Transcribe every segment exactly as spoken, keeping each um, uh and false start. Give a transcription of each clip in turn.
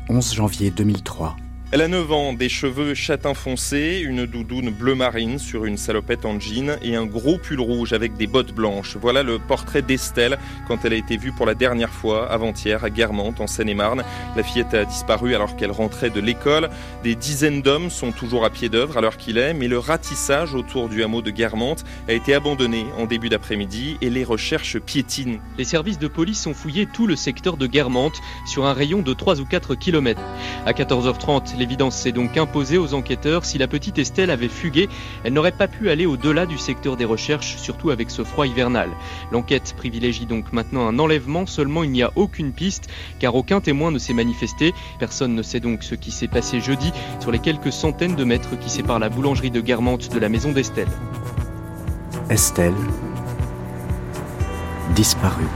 onze janvier deux mille trois. Elle a neuf ans, des cheveux châtain foncé, une doudoune bleu marine sur une salopette en jean et un gros pull rouge avec des bottes blanches. Voilà le portrait d'Estelle quand elle a été vue pour la dernière fois avant-hier à Guermantes en Seine-et-Marne. La fillette a disparu alors qu'elle rentrait de l'école. Des dizaines d'hommes sont toujours à pied d'œuvre à l'heure qu'il est, mais le ratissage autour du hameau de Guermantes a été abandonné en début d'après-midi et les recherches piétinent. Les services de police ont fouillé tout le secteur de Guermantes sur un rayon de trois ou quatre kilomètres. À quatorze heures trente, l'évidence s'est donc imposée aux enquêteurs. Si la petite Estelle avait fugué, elle n'aurait pas pu aller au-delà du secteur des recherches, surtout avec ce froid hivernal. L'enquête privilégie donc maintenant un enlèvement, seulement il n'y a aucune piste, car aucun témoin ne s'est manifesté. Personne ne sait donc ce qui s'est passé jeudi sur les quelques centaines de mètres qui séparent la boulangerie de Guermantes de la maison d'Estelle. Estelle, disparue.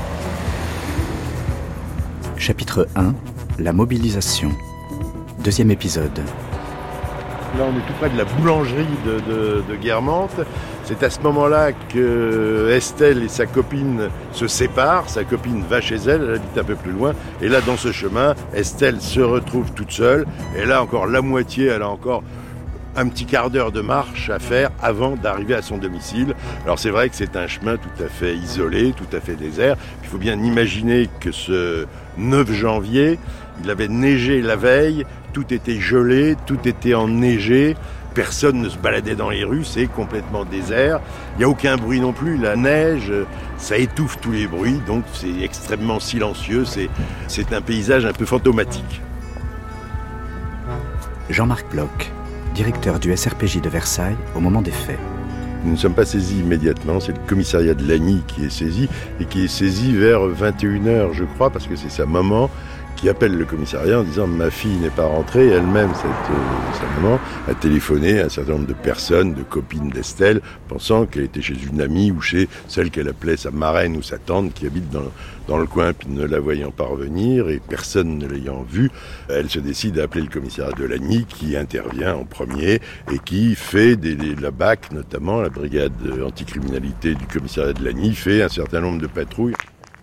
Chapitre un, la mobilisation. Deuxième épisode. Là, on est tout près de la boulangerie de, de, de Guermantes. C'est à ce moment-là que Estelle et sa copine se séparent. Sa copine va chez elle, elle habite un peu plus loin. Et là, dans ce chemin, Estelle se retrouve toute seule. Et là, encore la moitié, elle a encore un petit quart d'heure de marche à faire avant d'arriver à son domicile. Alors c'est vrai que c'est un chemin tout à fait isolé, tout à fait désert. Il faut bien imaginer que ce neuf janvier, il avait neigé la veille, tout était gelé, tout était enneigé, personne ne se baladait dans les rues, c'est complètement désert. Il n'y a aucun bruit non plus, la neige, ça étouffe tous les bruits, donc c'est extrêmement silencieux, c'est, c'est un paysage un peu fantomatique. Jean-Marc Bloch, directeur du S R P J de Versailles au moment des faits. Nous ne sommes pas saisis immédiatement, c'est le commissariat de Lagny qui est saisi, et qui est saisi vers vingt et une heures, je crois, parce que c'est sa maman qui appelle le commissariat en disant « ma fille n'est pas rentrée ». Elle-même, cette, euh, sa maman, a téléphoné à un certain nombre de personnes, de copines d'Estelle, pensant qu'elle était chez une amie ou chez celle qu'elle appelait sa marraine ou sa tante qui habite dans, dans le coin, puis ne la voyant pas revenir et personne ne l'ayant vue, elle se décide à appeler le commissariat de Lagny qui intervient en premier et qui fait des, des, la B A C, notamment la brigade anticriminalité du commissariat de Lagny, fait un certain nombre de patrouilles.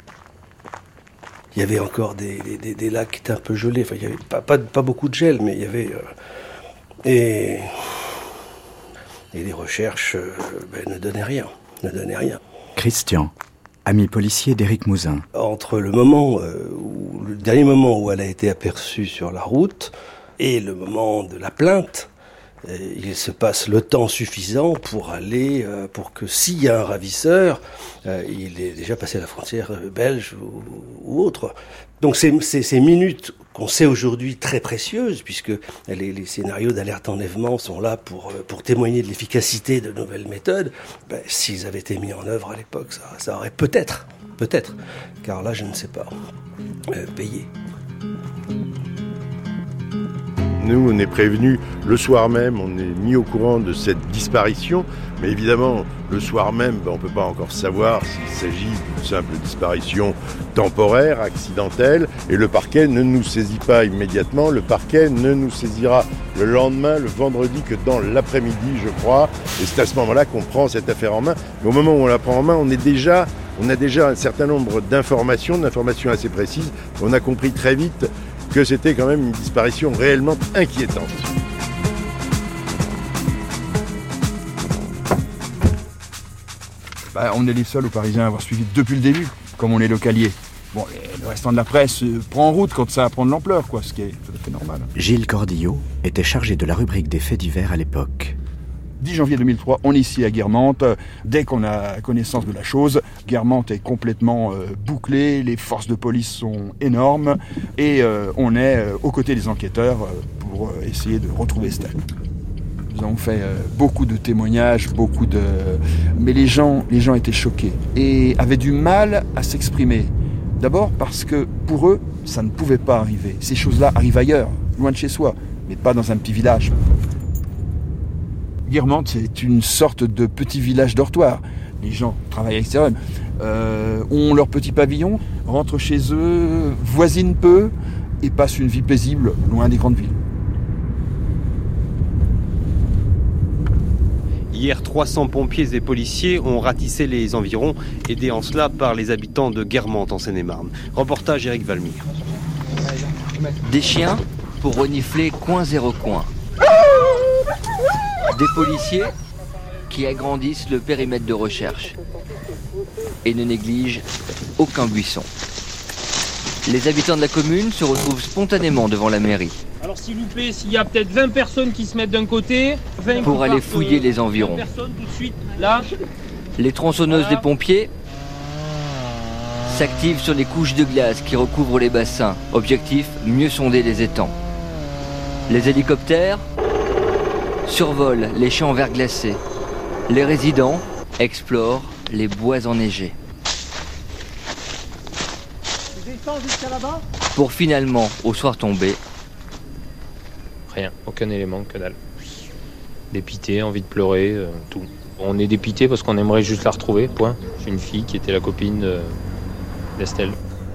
Il y avait encore des, des, des lacs qui étaient un peu gelés. Enfin, il n'y avait pas, pas, pas beaucoup de gel, mais il y avait... Euh, et, et les recherches euh, ben, ne donnaient rien. Ne donnaient rien. Christian, ami policier d'Éric Mouzin. Entre le moment euh, où, le dernier moment où elle a été aperçue sur la route et le moment de la plainte, il se passe le temps suffisant pour aller, euh, pour que s'il y a un ravisseur, euh, il est déjà passé la frontière belge ou, ou autre. Donc c'est, c'est ces minutes qu'on sait aujourd'hui très précieuses, puisque les, les scénarios d'alerte enlèvement sont là pour, pour témoigner de l'efficacité de nouvelles méthodes. Ben, s'ils avaient été mis en œuvre à l'époque, ça, ça aurait peut-être, peut-être, car là je ne sais pas, euh, payé. Nous, on est prévenus le soir même, on est mis au courant de cette disparition, mais évidemment, le soir même, ben, on ne peut pas encore savoir s'il s'agit d'une simple disparition temporaire, accidentelle, et le parquet ne nous saisit pas immédiatement, le parquet ne nous saisira le lendemain, le vendredi, que dans l'après-midi, je crois, et c'est à ce moment-là qu'on prend cette affaire en main. Mais au moment où on la prend en main, on est déjà, on a déjà un certain nombre d'informations, d'informations assez précises, on a compris très vite que c'était quand même une disparition réellement inquiétante. Bah, on est les seuls aux Parisiens à avoir suivi depuis le début, comme on est localier. Bon, le restant de la presse prend en route quand ça prend de l'ampleur, quoi, ce qui est tout à fait normal. Gilles Cordillo était chargé de la rubrique des faits divers à l'époque. dix janvier deux mille trois, on est ici à Guermantes. Dès qu'on a connaissance de la chose, Guermantes est complètement euh, bouclée, les forces de police sont énormes et euh, on est euh, aux côtés des enquêteurs euh, pour euh, essayer de retrouver Estelle. Nous avons fait euh, beaucoup de témoignages, beaucoup de... Mais les gens, les gens étaient choqués et avaient du mal à s'exprimer. D'abord parce que pour eux, ça ne pouvait pas arriver. Ces choses-là arrivent ailleurs, loin de chez soi, mais pas dans un petit village. Guermantes, c'est une sorte de petit village dortoir. Les gens travaillent à l'extérieur, euh, ont leur petit pavillon, rentrent chez eux, voisinent peu et passent une vie paisible loin des grandes villes. Hier, trois cents pompiers et policiers ont ratissé les environs, aidés en cela par les habitants de Guermantes en Seine-et-Marne. Reportage Éric Valmy. Des chiens pour renifler coin zéro coin. Des policiers qui agrandissent le périmètre de recherche et ne négligent aucun buisson. Les habitants de la commune se retrouvent spontanément devant la mairie. Alors s'il vous plaît, s'il y a peut-être vingt personnes qui se mettent d'un côté, vingt pour aller fouiller euh, les environs. vingt personnes tout de suite, là. Les tronçonneuses voilà. Des pompiers s'activent sur les couches de glace qui recouvrent les bassins. Objectif, mieux sonder les étangs. Les hélicoptères survolent les champs verglacés. Les résidents explorent les bois enneigés. Pour finalement, au soir tombé, rien, aucun élément, que dalle. Dépité, envie de pleurer, euh, tout. On est dépité parce qu'on aimerait juste la retrouver, point. C'est une fille qui était la copine de, d'Estelle.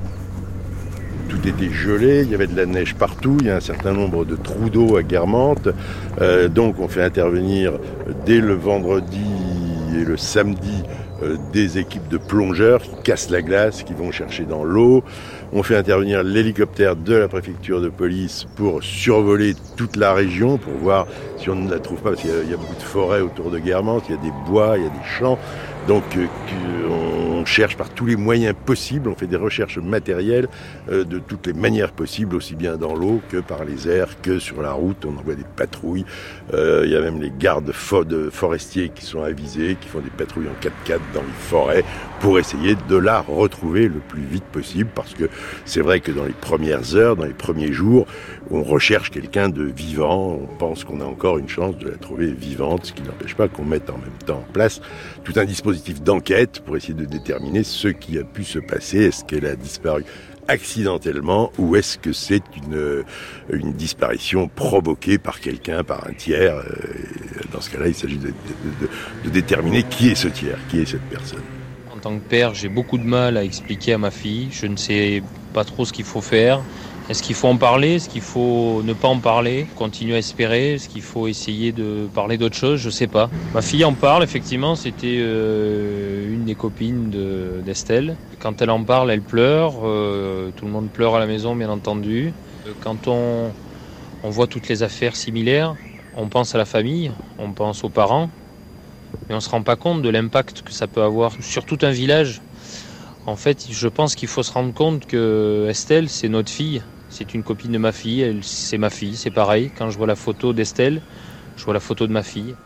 Tout était gelé, il y avait de la neige partout, il y a un certain nombre de trous d'eau à Guermantes. Euh, donc on fait intervenir dès le vendredi et le samedi euh, des équipes de plongeurs qui cassent la glace, qui vont chercher dans l'eau. On fait intervenir l'hélicoptère de la préfecture de police pour survoler toute la région, pour voir si on ne la trouve pas, parce qu'il y a, il y a beaucoup de forêts autour de Guermantes, il y a des bois, il y a des champs. Donc euh, on cherche par tous les moyens possibles, on fait des recherches matérielles euh, de toutes les manières possibles, aussi bien dans l'eau que par les airs, que sur la route. On envoie des patrouilles, euh, il y a même les gardes forestiers qui sont avisés, qui font des patrouilles en quatre-quatre dans les forêts pour essayer de la retrouver le plus vite possible, parce que c'est vrai que dans les premières heures, dans les premiers jours, on recherche quelqu'un de vivant, on pense qu'on a encore une chance de la trouver vivante, ce qui n'empêche pas qu'on mette en même temps en place tout un dispositif d'enquête pour essayer de déterminer ce qui a pu se passer. Est-ce qu'elle a disparu accidentellement ou est-ce que c'est une, une disparition provoquée par quelqu'un, par un tiers? Dans ce cas-là, il s'agit de, de, de, de déterminer qui est ce tiers, qui est cette personne. En tant que père, j'ai beaucoup de mal à expliquer à ma fille. Je ne sais pas trop ce qu'il faut faire. Est-ce qu'il faut en parler? Est-ce qu'il faut ne pas en parler? Continuer à espérer? Est-ce qu'il faut essayer de parler d'autre chose? Je sais pas. Ma fille en parle, effectivement. C'était euh, une des copines de, d'Estelle. Quand elle en parle, elle pleure. Euh, tout le monde pleure à la maison, bien entendu. Quand on, on voit toutes les affaires similaires, on pense à la famille, on pense aux parents. Mais on ne se rend pas compte de l'impact que ça peut avoir sur tout un village. En fait, je pense qu'il faut se rendre compte que Estelle, c'est notre fille. C'est une copine de ma fille, elle, c'est ma fille, c'est pareil. Quand je vois la photo d'Estelle, je vois la photo de ma fille.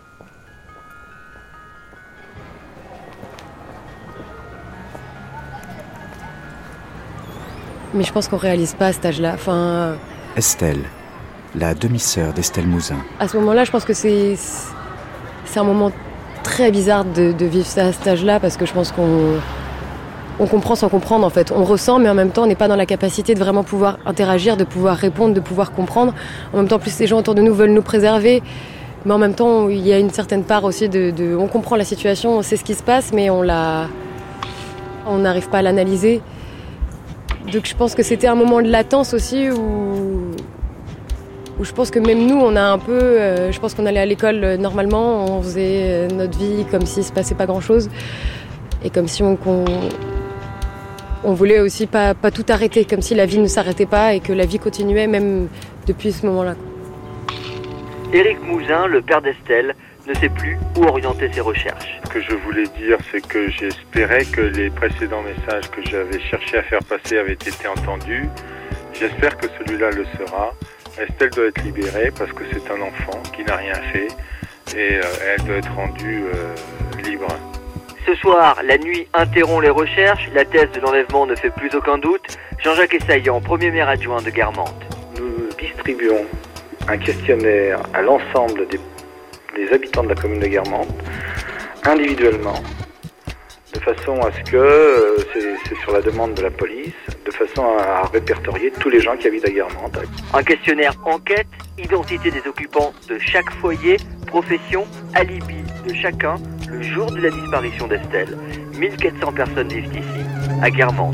Mais je pense qu'on réalise pas à cet âge-là. Enfin... Estelle, la demi-sœur d'Estelle Mouzin. À ce moment-là, je pense que c'est, c'est un moment très bizarre de, de vivre ça à cet âge-là, parce que je pense qu'on... On comprend sans comprendre, en fait. On ressent, mais en même temps, on n'est pas dans la capacité de vraiment pouvoir interagir, de pouvoir répondre, de pouvoir comprendre. En même temps, plus les gens autour de nous veulent nous préserver. Mais en même temps, il y a une certaine part aussi de... de on comprend la situation, on sait ce qui se passe, mais on la... on n'arrive pas à l'analyser. Donc je pense que c'était un moment de latence aussi où... où je pense que même nous, on a un peu... Euh, je pense qu'on allait à l'école euh, normalement, on faisait notre vie comme s'il ne se passait pas grand-chose. Et comme si on... qu'on... On voulait aussi pas, pas tout arrêter, comme si la vie ne s'arrêtait pas et que la vie continuait même depuis ce moment-là. Éric Mouzin, le père d'Estelle, ne sait plus où orienter ses recherches. Ce que je voulais dire, c'est que j'espérais que les précédents messages que j'avais cherché à faire passer avaient été entendus. J'espère que celui-là le sera. Estelle doit être libérée parce que c'est un enfant qui n'a rien fait et euh, elle doit être rendue euh, libre. Ce soir, la nuit interrompt les recherches, la thèse de l'enlèvement ne fait plus aucun doute. Jean-Jacques Essaillant, premier maire adjoint de Guermantes. Nous distribuons un questionnaire à l'ensemble des, des habitants de la commune de Guermantes, individuellement, de façon à ce que, euh, c'est, c'est sur la demande de la police, de façon à, à répertorier tous les gens qui habitent à Guermantes. Un questionnaire enquête, identité des occupants de chaque foyer, profession, alibi de chacun, le jour de la disparition d'Estelle. mille quatre cents personnes vivent ici, à Guermantes.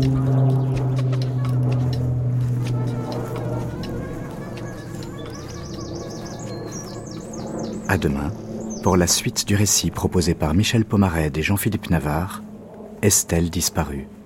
À demain, pour la suite du récit proposé par Michel Pomarède et Jean-Philippe Navarre, Estelle disparue.